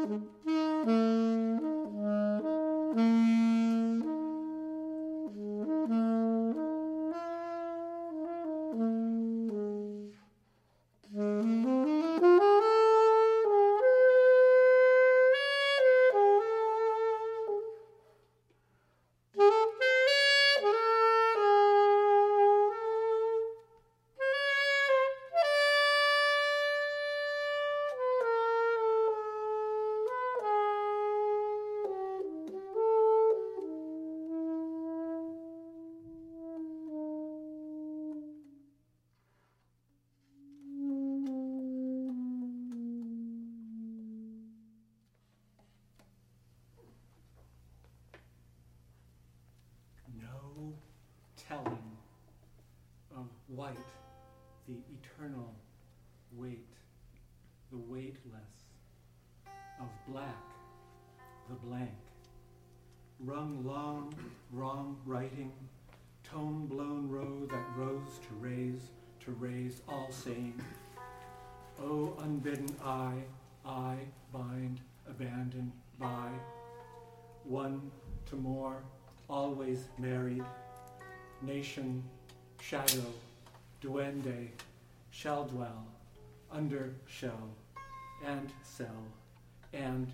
Telling of white, the eternal weight, the weightless, of black, the blank, rung long, wrong writing, tone blown row that rose to raise all saying, oh unbidden I bind, abandoned by, one to more, always married, nation, shadow, duende, shall dwell, under shell, and cell, and,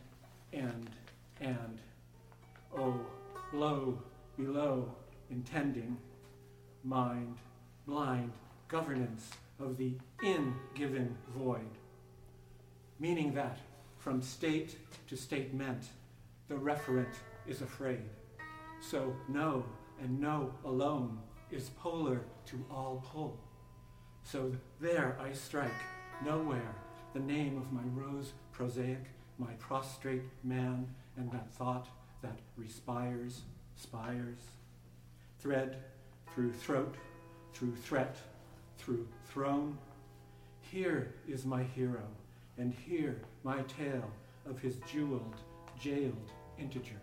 oh, blow, below, intending, mind, blind, governance of the in-given void, meaning that from state to statement, the referent is afraid. So no and no alone is polar to all pull. So there I strike, nowhere, the name of my rose prosaic, my prostrate man, and that thought that respires, spires. Thread through throat, through threat, through throne. Here is my hero, and here my tale of his jeweled, jailed integer.